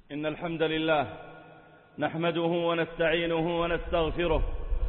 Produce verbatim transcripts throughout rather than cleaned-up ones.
إن الحمد لله نحمده ونستعينه ونستغفره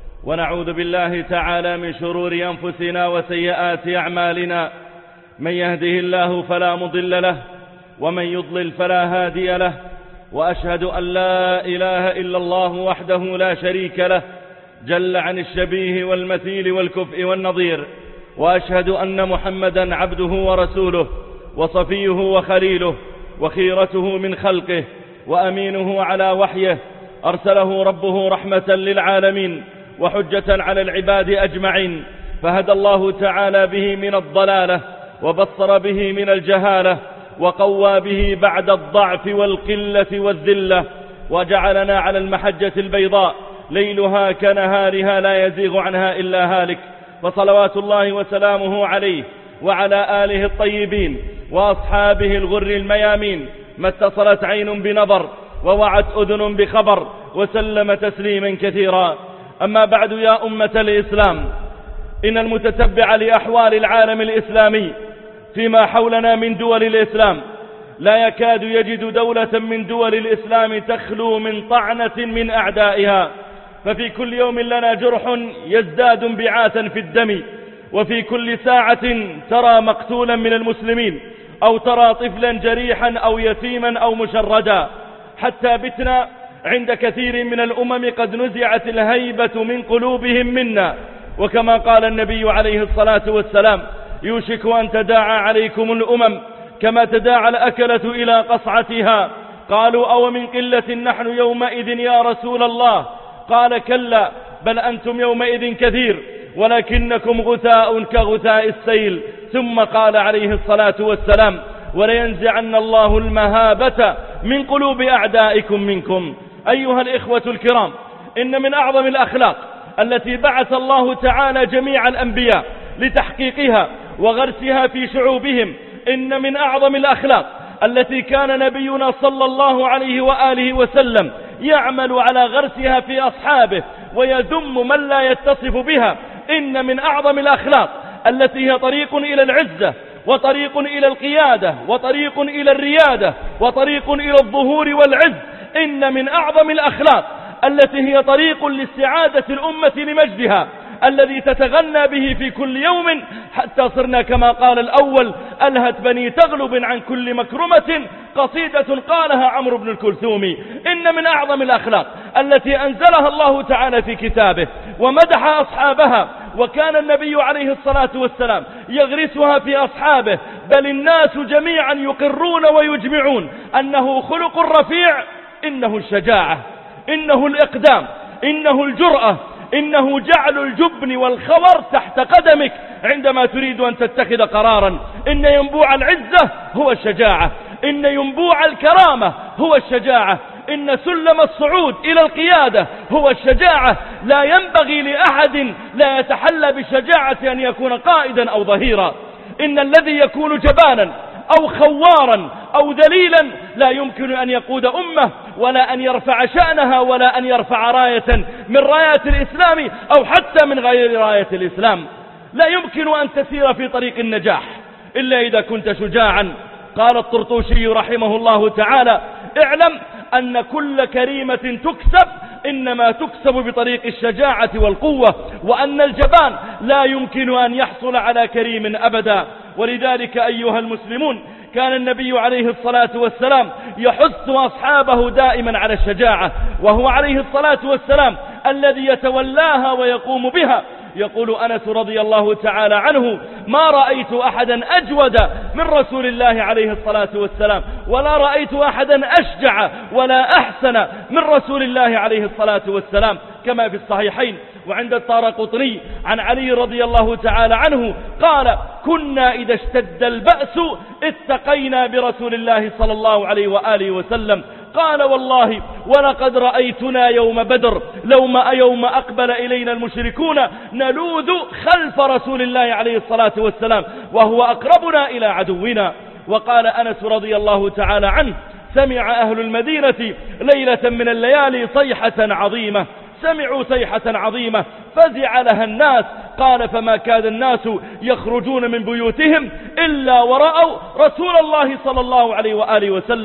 ونعوذ بالله تعالى من شرور أنفسنا وسيئات أعمالنا. من يهده الله فلا مضل له ومن يضلل فلا هادي له، وأشهد أن لا إله إلا الله وحده لا شريك له جل عن الشبيه والمثيل والكفء والنظير، وأشهد أن محمدا عبده ورسوله وصفيه وخليله وخيرته من خلقه وأمينه على وحيه، أرسله ربه رحمة للعالمين وحجة على العباد أجمعين، فهدى الله تعالى به من الضلالة وبصر به من الجهالة وقوى به بعد الضعف والقلة والذلة، وجعلنا على المحجة البيضاء ليلها كنهارها لا يزيغ عنها إلا هالك. فصلوات الله وسلامه عليه وعلى آله الطيبين وأصحابه الغر الميامين، ما اتصلت عين بنظر ووعت أذن بخبر، وسلم تسليما كثيرا. أما بعد، يا أمة الإسلام، إن المتتبع لأحوال العالم الإسلامي فيما حولنا من دول الإسلام لا يكاد يجد دولة من دول الإسلام تخلو من طعنة من أعدائها، ففي كل يوم لنا جرح يزداد انبعاثا في الدم، وفي كل ساعة ترى مقتولا من المسلمين، أو ترى طفلا جريحا أو يتيما أو مشردا، حتى بتنا عند كثير من الأمم قد نزعت الهيبة من قلوبهم منا، وكما قال النبي عليه الصلاة والسلام: يوشك أن تداعى عليكم الأمم كما تداعى الأكلة إلى قصعتها. قالوا: أو من قلة نحن يومئذ يا رسول الله؟ قال: كلا، بل أنتم يومئذ كثير ولكنكم غثاء كغثاء السيل. ثم قال عليه الصلاة والسلام: ولينزعن الله المهابة من قلوب أعدائكم منكم. أيها الإخوة الكرام، إن من أعظم الأخلاق التي بعث الله تعالى جميع الأنبياء لتحقيقها وغرسها في شعوبهم، إن من أعظم الأخلاق التي كان نبينا صلى الله عليه وآله وسلم يعمل على غرسها في أصحابه ويذم من لا يتصف بها، إن من أعظم الأخلاق التي هي طريق إلى العزة وطريق إلى القيادة وطريق إلى الريادة وطريق إلى الظهور والعز، إن من أعظم الأخلاق التي هي طريق لاستعادة الأمة لمجدها الذي تتغنى به في كل يوم، حتى صرنا كما قال الأول: ألهت بني تغلب عن كل مكرمة قصيدة قالها عمرو بن الكلثوم. إن من أعظم الأخلاق التي أنزلها الله تعالى في كتابه ومدح أصحابها، وكان النبي عليه الصلاة والسلام يغرسها في أصحابه، بل الناس جميعا يقرون ويجمعون أنه خلق رفيع، إنه الشجاعة، إنه الإقدام، إنه الجرأة، إنه جعل الجبن والخور تحت قدمك عندما تريد أن تتخذ قرارا. إن ينبوع العزة هو الشجاعة، إن ينبوع الكرامة هو الشجاعة، إن سلم الصعود إلى القيادة هو الشجاعة. لا ينبغي لأحد لا يتحلى بالشجاعة أن يكون قائدا أو ظهيرا. إن الذي يكون جبانا أو خوارا أو ذليلا لا يمكن أن يقود أمة ولا أن يرفع شأنها ولا أن يرفع راية من رايات الإسلام أو حتى من غير راية الإسلام. لا يمكن أن تسير في طريق النجاح إلا إذا كنت شجاعا. قال الطرطوشي رحمه الله تعالى: اعلم أن كل كريمة تكسب إنما تكسب بطريق الشجاعة والقوة، وأن الجبان لا يمكن أن يحصل على كريم أبدا. ولذلك أيها المسلمون، كان النبي عليه الصلاة والسلام يحث أصحابه دائما على الشجاعة، وهو عليه الصلاة والسلام الذي يتولاها ويقوم بها. يقول أنس رضي الله تعالى عنه: ما رأيت أحدا أجود من رسول الله عليه الصلاة والسلام، ولا رأيت أحدا أشجع ولا أحسن من رسول الله عليه الصلاة والسلام، كما في الصحيحين وعند الطارقطني عن علي رضي الله تعالى عنه قال: كنا إذا اشتد البأس اتقينا برسول الله صلى الله عليه وآله وسلم. قال: والله ولقد رأيتنا يوم بدر لوما يوم أقبل إلينا المشركون نلوذ خلف رسول الله عليه الصلاة والسلام وهو أقربنا إلى عدونا. وقال أنس رضي الله تعالى عنه: سمع أهل المدينة ليلة من الليالي صيحة عظيمة، سمعوا صيحة عظيمة فزع لها الناس. قال: فما كاد الناس يخرجون من بيوتهم إلا ورأوا رسول الله صلى الله عليه وآله وسلم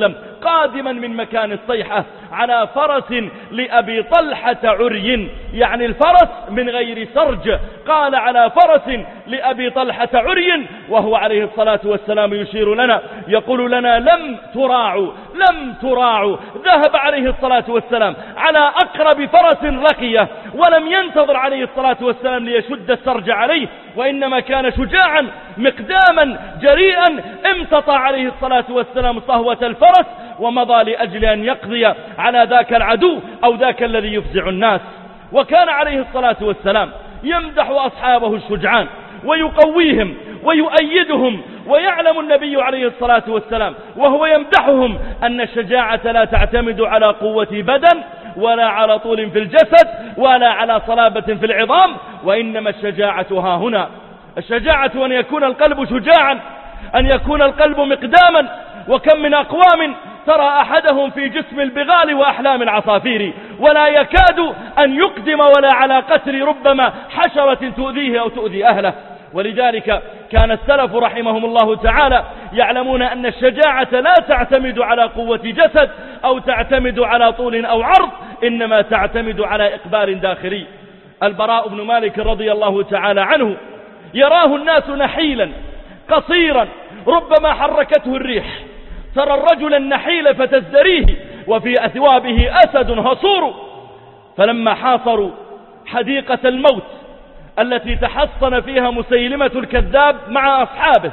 قادما من مكان الصيحة على فرس لأبي طلحة عري، يعني الفرس من غير سرج، قال على فرس لأبي طلحة عري، وهو عليه الصلاة والسلام يشير لنا يقول لنا لم تراعوا لم تراعوا. ذهب عليه الصلاة والسلام على أقرب فرس لقيه ولم ينتظر عليه الصلاة والسلام ليشد السرج عليه، وإنما كان شجاعا مقداما جريئا، امتطى عليه الصلاة والسلام صهوة الفرس ومضى لأجل أن يقضي على ذاك العدو أو ذاك الذي يفزع الناس. وكان عليه الصلاة والسلام يمدح أصحابه الشجعان ويقويهم ويؤيدهم، ويعلم النبي عليه الصلاة والسلام وهو يمدحهم أن الشجاعة لا تعتمد على قوة بدن ولا على طول في الجسد ولا على صلابة في العظام، وإنما الشجاعة ها هنا. الشجاعة أن يكون القلب شجاعا، أن يكون القلب مقداما. وكم من أقوام ترى أحدهم في جسم البغال وأحلام العصافير ولا يكاد أن يقدم ولا على قتل ربما حشرة تؤذيه أو تؤذي أهله. ولذلك كان السلف رحمهم الله تعالى يعلمون أن الشجاعة لا تعتمد على قوة جسد أو تعتمد على طول أو عرض، إنما تعتمد على إقبال داخلي. البراء بن مالك رضي الله تعالى عنه يراه الناس نحيلا قصيرا ربما حركته الريح، ترى الرجل النحيل فتزدريه وفي أثوابه أسد هصور. فلما حاصروا حديقة الموت التي تحصن فيها مسيلمة الكذاب مع أصحابه،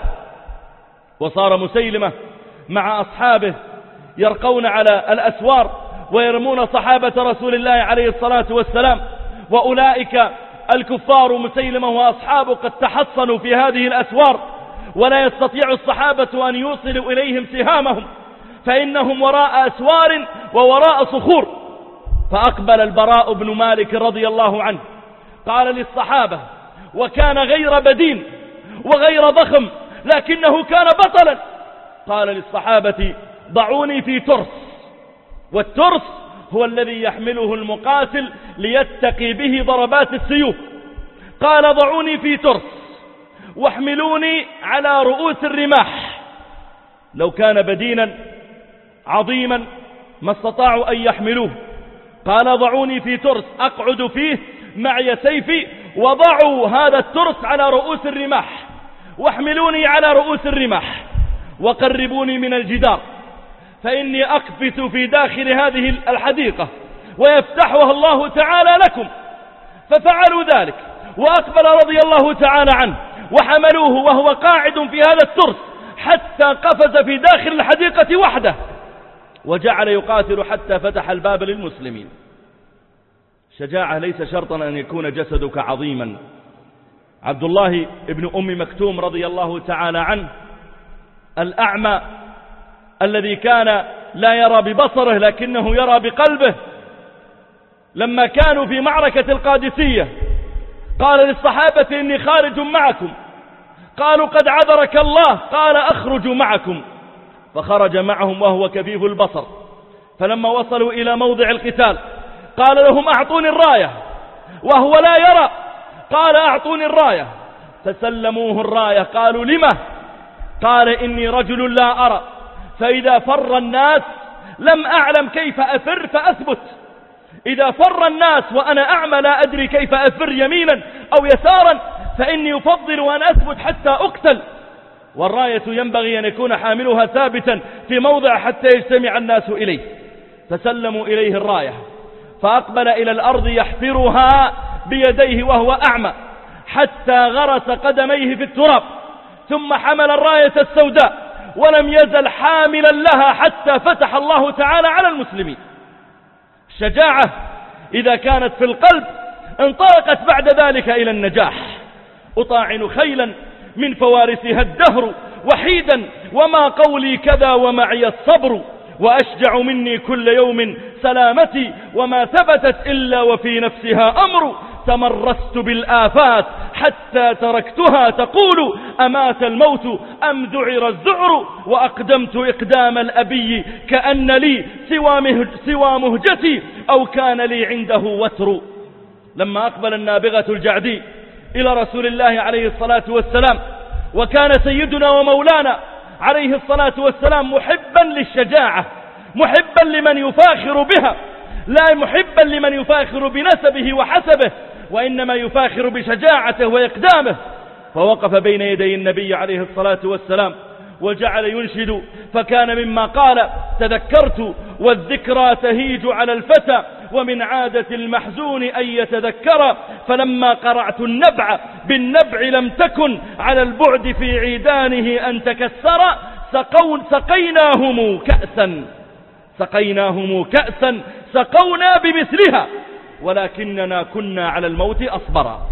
وصار مسيلمة مع أصحابه يرقون على الأسوار ويرمون صحابة رسول الله عليه الصلاة والسلام، وأولئك الكفار مسيلمة وأصحابه قد تحصنوا في هذه الأسوار، ولا يستطيع الصحابة أن يوصلوا إليهم سهامهم فإنهم وراء أسوار ووراء صخور. فأقبل البراء بن مالك رضي الله عنه قال للصحابة، وكان غير بدين وغير ضخم لكنه كان بطلا، قال للصحابة ضعوني في ترس، والترس هو الذي يحمله المقاتل ليتقي به ضربات السيوف. قال ضعوني في ترس واحملوني على رؤوس الرماح. لو كان بدينا عظيما ما استطاعوا أن يحملوه. قال ضعوني في ترس أقعد فيه معي سيفي، وضعوا هذا الترس على رؤوس الرماح واحملوني على رؤوس الرماح وقربوني من الجدار فإني أقفز في داخل هذه الحديقة ويفتحها الله تعالى لكم. ففعلوا ذلك وأقبل رضي الله تعالى عنه وحملوه وهو قاعد في هذا الترس حتى قفز في داخل الحديقة وحده، وجعل يقاتل حتى فتح الباب للمسلمين. شجاعة ليس شرطا أن يكون جسدك عظيما. عبد الله ابن أم مكتوم رضي الله تعالى عنه الأعمى الذي كان لا يرى ببصره لكنه يرى بقلبه، لما كانوا في معركة القادسية قال للصحابة إني خارج معكم، قالوا قد عذرك الله، قال أخرج معكم، فخرج معهم وهو كفيف البصر. فلما وصلوا إلى موضع القتال قال لهم أعطوني الراية وهو لا يرى، قال أعطوني الراية، فسلموه الراية. قالوا لما؟ قال إني رجل لا أرى، فإذا فر الناس لم أعلم كيف أفر فأثبت، إذا فر الناس وأنا أعمى لا أدري كيف أفر يمينا أو يسارا، فإني أفضل أن أثبت حتى أقتل. والراية ينبغي أن يكون حاملها ثابتا في موضع حتى يجتمع الناس إليه. فسلموا إليه الراية فأقبل إلى الأرض يحفرها بيديه وهو أعمى حتى غرس قدميه في التراب، ثم حمل الراية السوداء ولم يزل حاملا لها حتى فتح الله تعالى على المسلمين. الشجاعة إذا كانت في القلب انطلقت بعد ذلك إلى النجاح. أطاعن خيلا من فوارسها الدهر وحيدا، وما قولي كذا ومعي الصبر، وأشجع مني كل يوم سلامتي، وما ثبتت إلا وفي نفسها أمر، تمرست بالآفات حتى تركتها تقول أمات الموت أم ذعر الذعر، وأقدمت إقدام الأبي كأن لي سوى, مهج سوى مهجتي أو كان لي عنده وتر. لما أقبل النابغة الجعدي إلى رسول الله عليه الصلاة والسلام، وكان سيدنا ومولانا عليه الصلاة والسلام محبا للشجاعة محبا لمن يفاخر بها، لا محبا لمن يفاخر بنسبه وحسبه، وإنما يفاخر بشجاعته وإقدامه. فوقف بين يدي النبي عليه الصلاة والسلام وجعل ينشد، فكان مما قال: تذكرت والذكرى تهيج على الفتى، ومن عادة المحزون أن يتذكر، فلما قرعت النبع بالنبع لم تكن على البعد في عيدانه أن تكسر، سقون سقيناهم كأسا سقيناهم كأسا سقونا بمثلها، ولكننا كنا على الموت أصبرا.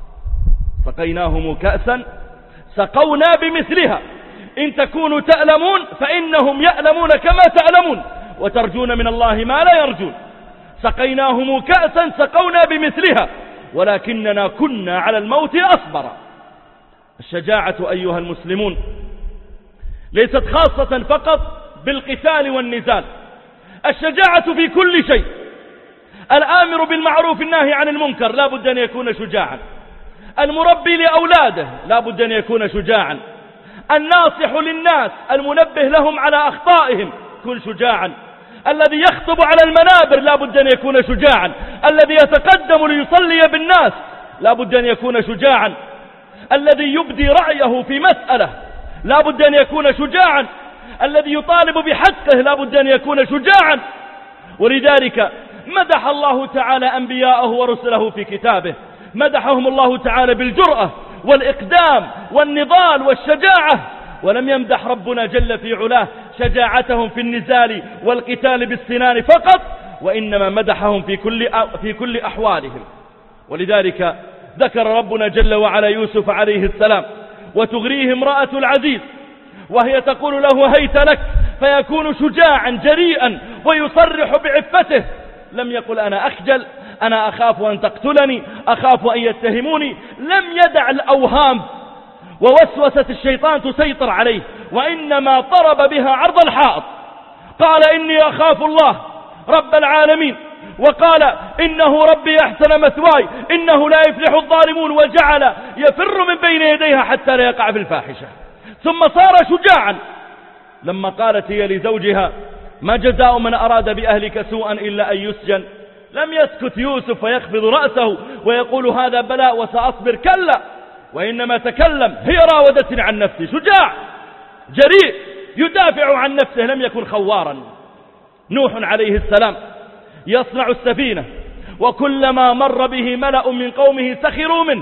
سقيناهم كأسا سقونا بمثلها، إن تكونوا تألمون فإنهم يألمون كما تألمون، وترجون من الله ما لا يرجون. سقيناهم كأسا سقونا بمثلها، ولكننا كنا على الموت أصبرا. الشجاعة أيها المسلمون ليست خاصة فقط بالقتال والنزال، الشجاعة في كل شيء. الآمر بالمعروف الناهي عن المنكر لا بد أن يكون شجاعا، المربي لأولاده لا بد أن يكون شجاعا، الناصح للناس المنبه لهم على أخطائهم كن شجاعا، الذي يخطب على المنابر لا بد أن يكون شجاعا، الذي يتقدم ليصلي بالناس لا بد أن يكون شجاعا، الذي يبدي رأيه في مسألة لا بد أن يكون شجاعا، الذي يطالب بحقه لا بد أن يكون شجاعا. ولذلك مدح الله تعالى أنبياءه ورسله في كتابه، مدحهم الله تعالى بالجرأة والإقدام والنضال والشجاعة، ولم يمدح ربنا جل في علاه شجاعتهم في النزال والقتال بالسنان فقط، وإنما مدحهم في كل في كل أحوالهم. ولذلك ذكر ربنا جل وعلا يوسف عليه السلام: وتغريه امرأة العزيز وهي تقول له هيت لك، فيكون شجاعا جريئا ويصرح بعفته، لم يقل أنا أخجل، أنا أخاف أن تقتلني، أخاف أن يتهموني، لم يدع الأوهام ووسوسة الشيطان تسيطر عليه، وإنما ضرب بها عرض الحائط. قال إني أخاف الله رب العالمين، وقال إنه ربي أحسن مثواي إنه لا يفلح الظالمون، وجعل يفر من بين يديها حتى لا يقع في الفاحشة. ثم صار شجاعا لما قالت هي لزوجها: ما جزاء من أراد بأهلك سوءا إلا أن يسجن، لم يسكت يوسف ويخفض رأسه ويقول هذا بلاء وسأصبر، كلا، وإنما تكلم: هي راودتني عن نفسي. شجاع جريء يدافع عن نفسه، لم يكن خوارا. نوح عليه السلام يصنع السفينة، وكلما مر به ملأ من قومه سخروا منه،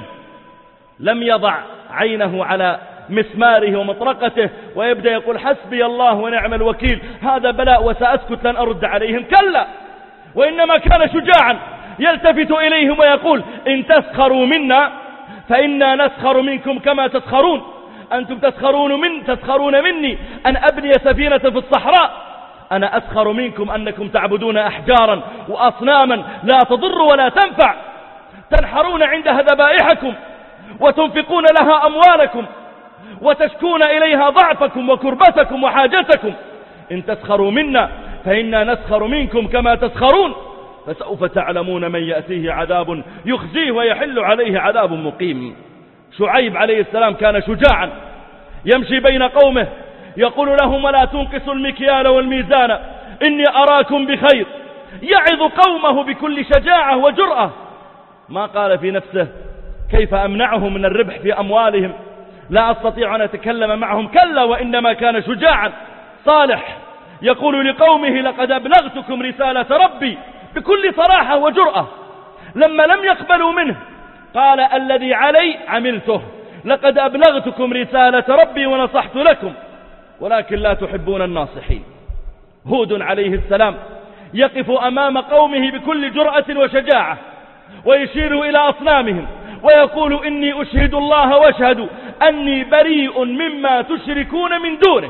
لم يضع عينه على مسماره ومطرقته ويبدأ يقول حسبي الله ونعم الوكيل، هذا بلاء وسأسكت لن أرد عليهم، كلا، وإنما كان شجاعا يلتفت إليهم ويقول: إن تسخروا منا فإنا نسخر منكم كما تسخرون، أنتم تسخرون من تسخرون مني أن أبني سفينة في الصحراء، أنا أسخر منكم أنكم تعبدون أحجارا وأصناما لا تضر ولا تنفع، تنحرون عندها ذبائحكم وتنفقون لها أموالكم وتشكون إليها ضعفكم وكربتكم وحاجتكم، إن تسخروا منا فإنا نسخر منكم كما تسخرون، فسوف تعلمون من يأتيه عذاب يخزيه ويحل عليه عذاب مقيم. شعيب عليه السلام كان شجاعا يمشي بين قومه يقول لهم: ولا تنقصوا المكيال والميزان إني أراكم بخير، يعظ قومه بكل شجاعة وجرأة. ما قال في نفسه كيف أمنعهم من الربح في أموالهم، لا أستطيع أن أتكلم معهم، كلا، وإنما كان شجاعا. صالح يقول لقومه: لقد أبلغتكم رسالة ربي، بكل صراحة وجرأة. لما لم يقبلوا منه قال: الذي علي عملته، لقد أبلغتكم رسالة ربي ونصحت لكم ولكن لا تحبون الناصحين. هود عليه السلام يقف أمام قومه بكل جرأة وشجاعة ويشير إلى أصنامهم ويقول: إني أشهد الله واشهد أني بريء مما تشركون من دونه،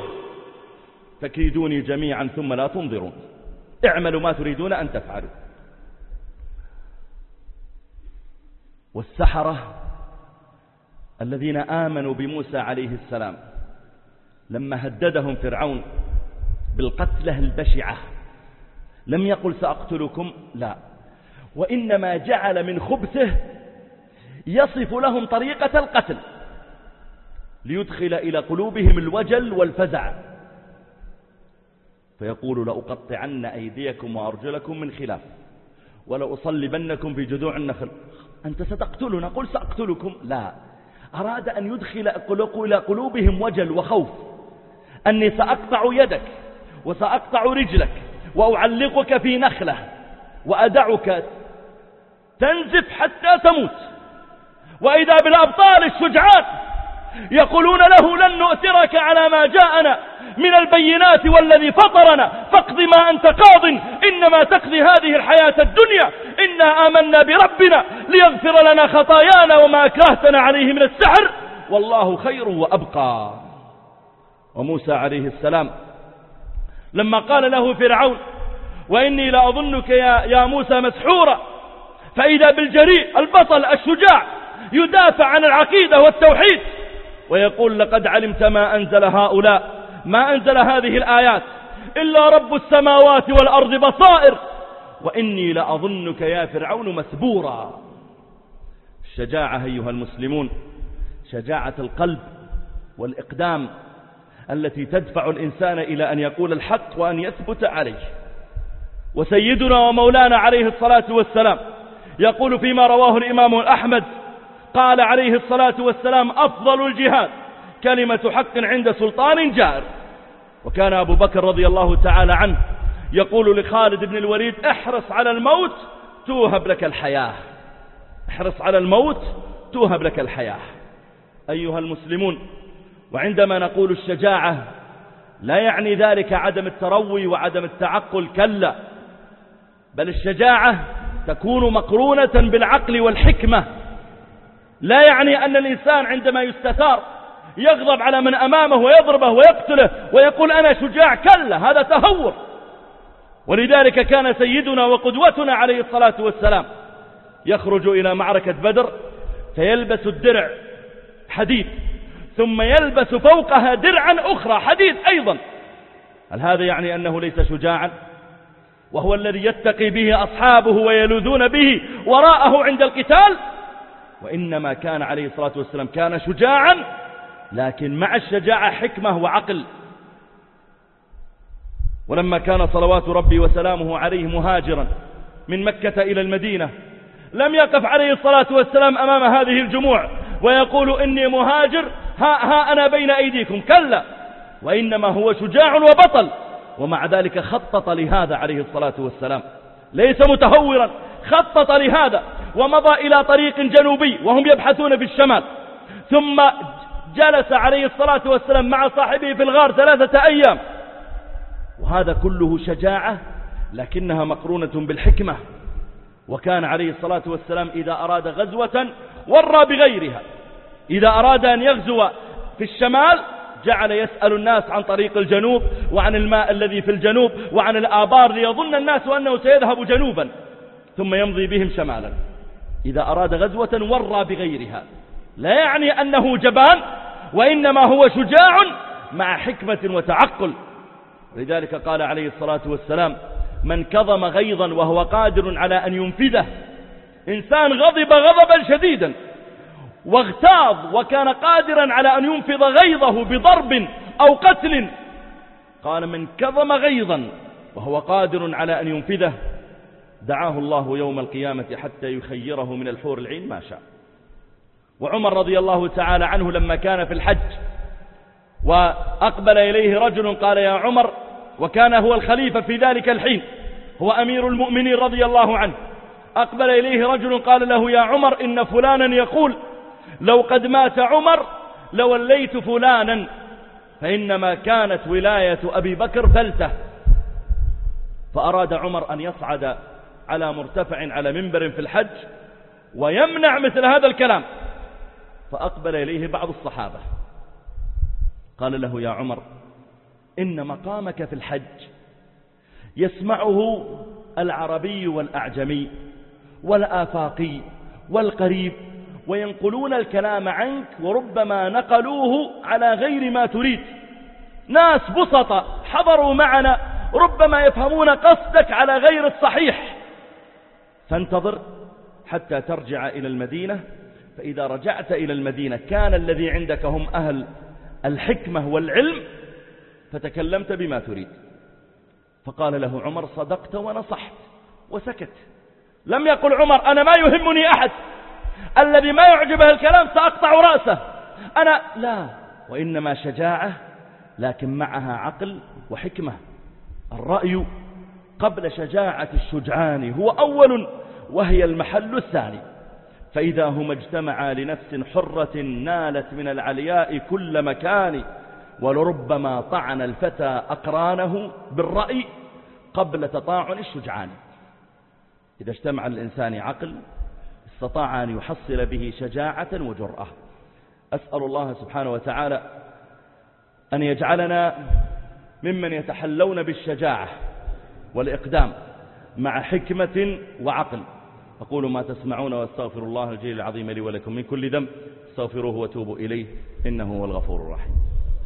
فكيدوني جميعا ثم لا تنظرون، اعملوا ما تريدون أن تفعلوا. والسحرة الذين آمنوا بموسى عليه السلام لما هددهم فرعون بالقتلة البشعة لم يقل سأقتلكم، لا، وإنما جعل من خبثه يصف لهم طريقة القتل ليدخل إلى قلوبهم الوجل والفزع. فيقول لأقطعن أيديكم وأرجلكم من خلاف ولأصلبنكم في جذوع النخل. أنت ستقتلنا؟ قل سأقتلكم. لا، أراد أن يدخل إلى قلوبهم وجل وخوف، أني سأقطع يدك وسأقطع رجلك وأعلقك في نخلة وأدعك تنزف حتى تموت. وإذا بالأبطال الشجعان يقولون له لن نؤثرك على ما جاءنا من البينات والذي فطرنا فاقض ما أنت قاض إنما تقضي هذه الحياة الدنيا إنا آمنا بربنا ليغفر لنا خطايانا وما أكرهتنا عليه من السحر والله خير وأبقى. وموسى عليه السلام لما قال له فرعون وإني لأظنك يا, يا موسى مسحورا، فإذا بالجريء البطل الشجاع يدافع عن العقيدة والتوحيد ويقول لقد علمت ما أنزل هؤلاء ما أنزل هذه الآيات إلا رب السماوات والأرض بصائر وإني لأظنك يا فرعون مسبورا. الشجاعة أيها المسلمون، شجاعة القلب والإقدام التي تدفع الإنسان إلى أن يقول الحق وأن يثبت عليه. وسيدنا ومولانا عليه الصلاة والسلام يقول فيما رواه الإمام أحمد قال عليه الصلاة والسلام أفضل الجهاد كلمة حق عند سلطان جائر. وكان أبو بكر رضي الله تعالى عنه يقول لخالد بن الوليد احرص على الموت توهب لك الحياة، احرص على الموت توهب لك الحياة. أيها المسلمون، وعندما نقول الشجاعة لا يعني ذلك عدم التروي وعدم التعقل، كلا، بل الشجاعة تكون مقرونة بالعقل والحكمة. لا يعني أن الإنسان عندما يستثار يغضب على من أمامه ويضربه ويقتله ويقول أنا شجاع، كلا، هذا تهور. ولذلك كان سيدنا وقدوتنا عليه الصلاة والسلام يخرج إلى معركة بدر فيلبس الدرع حديد ثم يلبس فوقها درعا أخرى حديد أيضا. هل هذا يعني أنه ليس شجاعا؟ وهو الذي يتقي به أصحابه ويلوذون به وراءه عند القتال. وإنما كان عليه الصلاة والسلام كان شجاعا، لكن مع الشجاعة حكمة وعقل. ولما كان صلوات ربي وسلامه عليه مهاجرا من مكة إلى المدينة لم يقف عليه الصلاة والسلام أمام هذه الجموع ويقول إني مهاجر ها, ها أنا بين أيديكم، كلا، وإنما هو شجاع وبطل. ومع ذلك خطط لهذا عليه الصلاة والسلام، ليس متهورا، خطط لهذا ومضى إلى طريق جنوبي وهم يبحثون في الشمال، ثم جلس عليه الصلاة والسلام مع صاحبه في الغار ثلاثة أيام. وهذا كله شجاعة لكنها مقرونة بالحكمة. وكان عليه الصلاة والسلام إذا أراد غزوة ورى بغيرها. إذا أراد أن يغزو في الشمال جعل يسأل الناس عن طريق الجنوب وعن الماء الذي في الجنوب وعن الآبار ليظن الناس أنه سيذهب جنوبا ثم يمضي بهم شمالا. إذا أراد غزوة ورى بغيرها، لا يعني أنه جبان، وإنما هو شجاع مع حكمة وتعقل. لذلك قال عليه الصلاة والسلام من كظم غيظا وهو قادر على أن ينفذه، إنسان غضب غضبا شديدا واغتاظ وكان قادرا على أن ينفذ غيظه بضرب أو قتل، قال من كظم غيظا وهو قادر على أن ينفذه دعاه الله يوم القيامة حتى يخيره من الحور العين ما شاء. وعمر رضي الله تعالى عنه لما كان في الحج وأقبل إليه رجل قال يا عمر، وكان هو الخليفة في ذلك الحين، هو أمير المؤمنين رضي الله عنه، أقبل إليه رجل قال له يا عمر إن فلانا يقول لو قد مات عمر لوليت فلانا، فإنما كانت ولاية أبي بكر فلتة. فأراد عمر أن يصعد على مرتفع على منبر في الحج ويمنع مثل هذا الكلام، فأقبل إليه بعض الصحابة قال له يا عمر إن مقامك في الحج يسمعه العربي والأعجمي والآفاقي والقريب وينقلون الكلام عنك وربما نقلوه على غير ما تريد، ناس بسطة حضروا معنا ربما يفهمون قصدك على غير الصحيح، فانتظر حتى ترجع إلى المدينة، فإذا رجعت إلى المدينة كان الذي عندك هم أهل الحكمة والعلم فتكلمت بما تريد. فقال له عمر صدقت ونصحت وسكت. لم يقل عمر أنا ما يهمني أحد، الذي ما يعجبه الكلام سأقطع رأسه أنا، لا، وإنما شجاعة لكن معها عقل وحكمة. الرأي قبل شجاعة الشجعان هو أول وهي المحل الثاني، فإذا هما اجتمعا لنفس حرة نالت من العلياء كل مكان، ولربما طعن الفتى أقرانه بالرأي قبل تطاعن الشجعان. إذا اجتمع الإنسان عقل استطاع أن يحصل به شجاعة وجرأة. أسأل الله سبحانه وتعالى أن يجعلنا ممن يتحلون بالشجاعة والإقدام مع حكمة وعقل. أقول ما تسمعون واستغفر الله الجليل العظيم لي ولكم من كل ذنب، استغفروه وتوبوا إليه إنه هو الغفور الرحيم.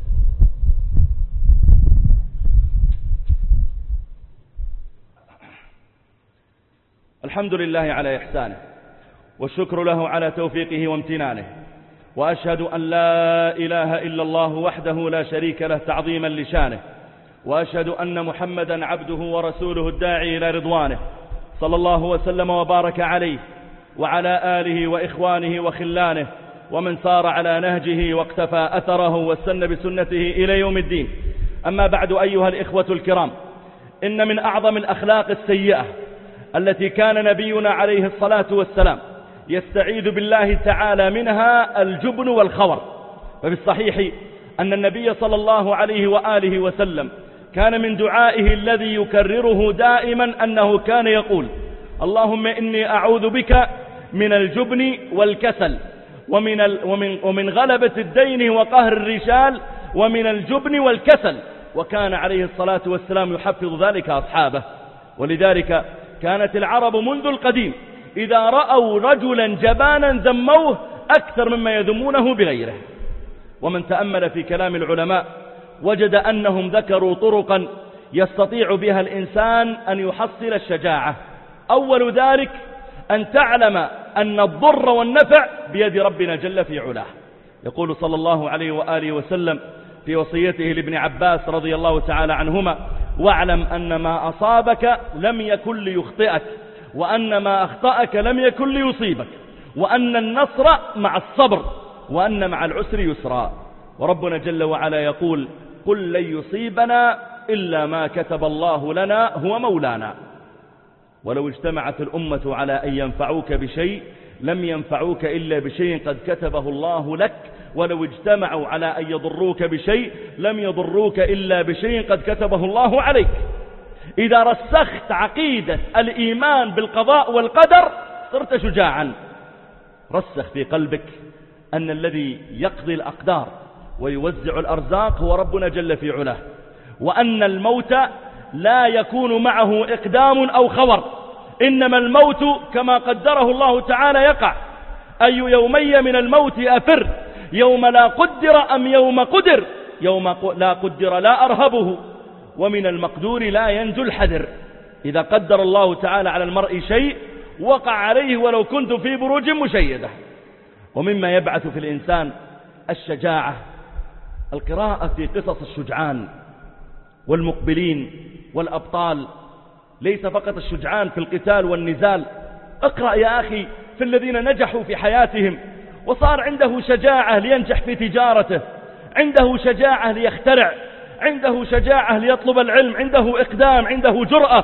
الحمد لله على إحسانه، والشكر له على توفيقه وامتنانه، وأشهد أن لا إله إلا الله وحده لا شريك له تعظيما لشانه، وأشهد أن محمدا عبده ورسوله الداعي إلى رضوانه، صلى الله وسلم وبارك عليه وعلى آله وإخوانه وخلانه ومن سار على نهجه واقتفى أثره واستنى بسنته إلى يوم الدين. أما بعد أيها الإخوة الكرام، إن من أعظم الأخلاق السيئة التي كان نبينا عليه الصلاة والسلام يستعيذ بالله تعالى منها الجبن والخور. فبالصحيح أن النبي صلى الله عليه وآله وسلم كان من دعائه الذي يكرره دائما أنه كان يقول اللهم إني أعوذ بك من الجبن والكسل ومن, ال ومن, ومن غلبة الدين وقهر الرجال ومن الجبن والكسل. وكان عليه الصلاة والسلام يحفظ ذلك أصحابه. ولذلك كانت العرب منذ القديم إذا رأوا رجلا جبانا ذموه أكثر مما يذمونه بغيره. ومن تأمل في كلام العلماء وجد أنهم ذكروا طرقا يستطيع بها الإنسان أن يحصل الشجاعة. أول ذلك أن تعلم أن الضر والنفع بيد ربنا جل في علاه. يقول صلى الله عليه وآله وسلم في وصيته لابن عباس رضي الله تعالى عنهما واعلم أن ما أصابك لم يكن ليخطئك، وأن ما أخطأك لم يكن ليصيبك، وأن النصر مع الصبر، وأن مع العسر يسرا. وربنا جل وعلا يقول قل لن يصيبنا إلا ما كتب الله لنا هو مولانا. ولو اجتمعت الأمة على أن ينفعوك بشيء لم ينفعوك إلا بشيء قد كتبه الله لك، ولو اجتمعوا على أن يضروك بشيء لم يضروك إلا بشيء قد كتبه الله عليك. إذا رسخت عقيدة الإيمان بالقضاء والقدر صرت شجاعا. رسخ في قلبك أن الذي يقضي الأقدار ويوزع الأرزاق هو ربنا جل في علاه، وأن الموت لا يكون معه إقدام أو خور، إنما الموت كما قدره الله تعالى يقع. أي يومي من الموت أفر، يوم لا قدر أم يوم قدر، يوم لا قدر لا أرهبه، ومن المقدور لا ينجو الحذر. إذا قدر الله تعالى على المرء شيء وقع عليه ولو كنت في بروج مشيدة. ومما يبعث في الإنسان الشجاعة القراءة في قصص الشجعان والمقبلين والأبطال، ليس فقط الشجعان في القتال والنزال. اقرأ يا أخي في الذين نجحوا في حياتهم وصار عنده شجاعة لينجح في تجارته، عنده شجاعة ليخترع، عنده شجاعة ليطلب العلم، عنده إقدام، عنده جرأة.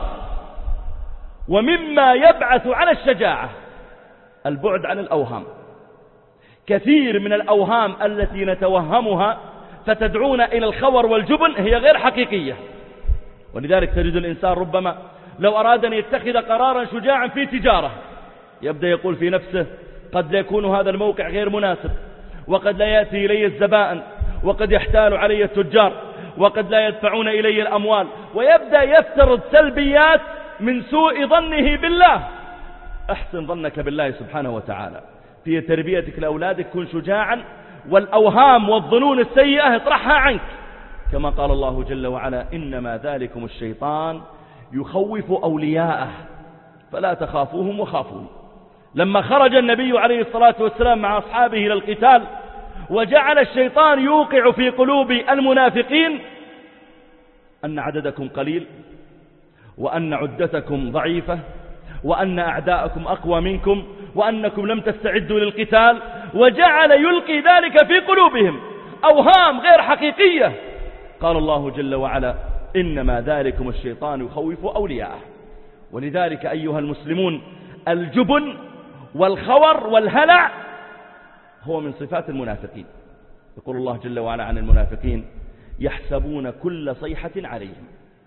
ومما يبعث على الشجاعة البعد عن الأوهام. كثير من الأوهام التي نتوهمها فتدعونا إلى الخور والجبن هي غير حقيقية. ولذلك تجد الإنسان ربما لو أراد أن يتخذ قرارا شجاعا في تجارة يبدأ يقول في نفسه قد لا يكون هذا الموقع غير مناسب، وقد لا يأتي إلي الزبائن، وقد يحتال علي التجار، وقد لا يدفعون إلي الأموال، ويبدأ يفترض سلبيات من سوء ظنه بالله. أحسن ظنك بالله سبحانه وتعالى في تربيتك لأولادك، كن شجاعا، والأوهام والظنون السيئة اطرحها عنك، كما قال الله جل وعلا إنما ذلكم الشيطان يخوف أولياءه فلا تخافوهم وخافون. لما خرج النبي عليه الصلاة والسلام مع أصحابه إلى القتال وجعل الشيطان يوقع في قلوب المنافقين أن عددكم قليل وأن عدتكم ضعيفة، وأن أعداءكم أقوى منكم، وأنكم لم تستعدوا للقتال، وجعل يلقي ذلك في قلوبهم أوهام غير حقيقية. قال الله جل وعلا: إنما ذلكم الشيطان يخوف أولياءه. ولذلك أيها المسلمون، الجبن والخور والهلع هو من صفات المنافقين. يقول الله جل وعلا عن المنافقين: يحسبون كل صيحة عليهم،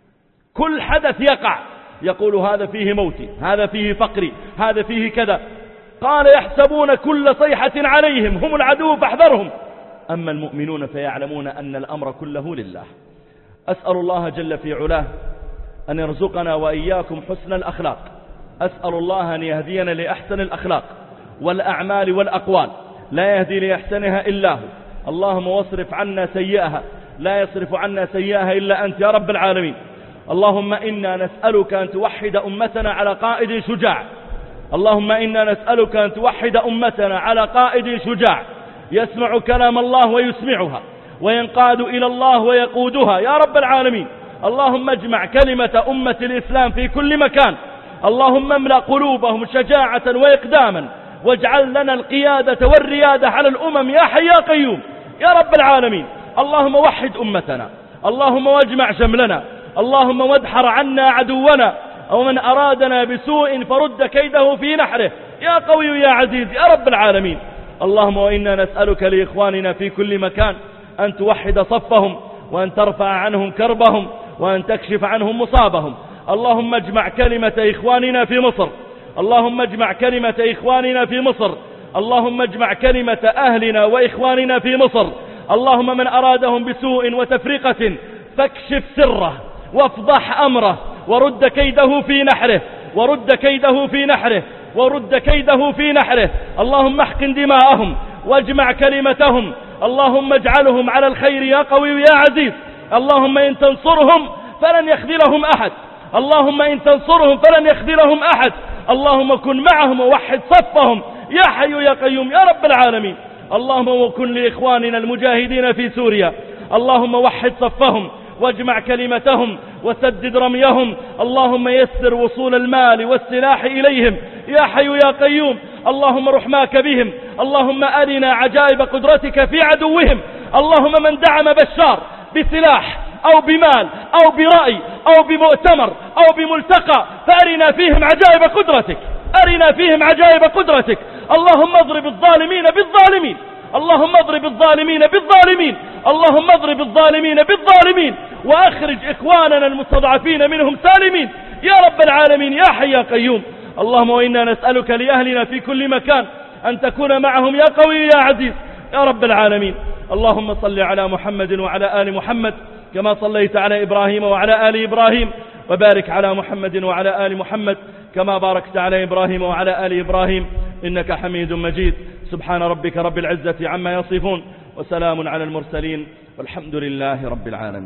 كل حدث يقع يقول هذا فيه موتي، هذا فيه فقري، هذا فيه كذا. قال: يحسبون كل صيحة عليهم، هم العدو فاحذرهم. أما المؤمنون فيعلمون أن الأمر كله لله. أسأل الله جل في علاه أن يرزقنا وإياكم حسن الأخلاق. أسأل الله أن يهدينا لأحسن الأخلاق والأعمال والأقوال، لا يهدي لأحسنها إلا هو. اللهم واصرف عنا سيئها، لا يصرف عنا سيئها إلا أنت يا رب العالمين. اللهم إنا نسألك أن توحد أمتنا على قائد شجاع. اللهم إنا نسألك أن توحد أمتنا على قائد شجاع يسمع كلام الله ويسمعها، وينقاد إلى الله ويقودها يا رب العالمين. اللهم اجمع كلمة أمة الإسلام في كل مكان. اللهم املأ قلوبهم شجاعة وإقداما، واجعل لنا القيادة والريادة على الأمم يا حي يا قيوم يا رب العالمين. اللهم وحد أمتنا، اللهم واجمع شملنا، اللهم وادحر عنا عدونا، ومن أرادنا بسوء فرد كيده في نحره يا قوي يا عزيز يا رب العالمين. اللهم وإنا نسألك لإخواننا في كل مكان أن توحد صفهم، وأن ترفع عنهم كربهم، وأن تكشف عنهم مصابهم. اللهم اجمع كلمة إخواننا في مصر، اللهم اجمع كلمة إخواننا في مصر، اللهم اجمع كلمة أهلنا وإخواننا في مصر. اللهم من أرادهم بسوء وتفرقة فاكشف سره وافضح أمره، ورد كيده في نحره، ورد كيده في نحره، ورد كيده في نحره. اللهم احقن دماءهم واجمع كلمتهم. اللهم اجعلهم على الخير يا قوي يا عزيز. اللهم إن تنصرهم فلن يخذلهم أحد، اللهم إن تنصرهم فلن يخذلهم أحد. اللهم كن معهم ووحد صفهم يا حي يا قيوم يا رب العالمين. اللهم وكن لإخواننا المجاهدين في سوريا، اللهم وحد صفهم واجمع كلمتهم وسدد رميهم. اللهم يسر وصول المال والسلاح إليهم يا حي يا قيوم. اللهم رحماك بهم. اللهم أرنا عجائب قدرتك في عدوهم. اللهم من دعم بشار بسلاح أو بمال أو برأي أو بمؤتمر أو بملتقى فأرنا فيهم عجائب قدرتك، أرنا فيهم عجائب قدرتك. اللهم اضرب الظالمين بالظالمين، اللهم اضرب الظالمين بالظالمين، اللهم اضرب الظالمين بالظالمين، وأخرج إخواننا المستضعفين منهم سالمين يا رب العالمين يا حي يا قيوم. اللهم وإنا نسألك لأهلنا في كل مكان أن تكون معهم يا قوي يا عزيز يا رب العالمين. اللهم صل على محمد وعلى آل محمد كما صليت على إبراهيم وعلى آل إبراهيم، وبارك على محمد وعلى آل محمد كما باركت على إبراهيم وعلى آل إبراهيم إنك حميد مجيد. سبحان ربك رب العزة عما يصفون، وسلام على المرسلين، والحمد لله رب العالمين.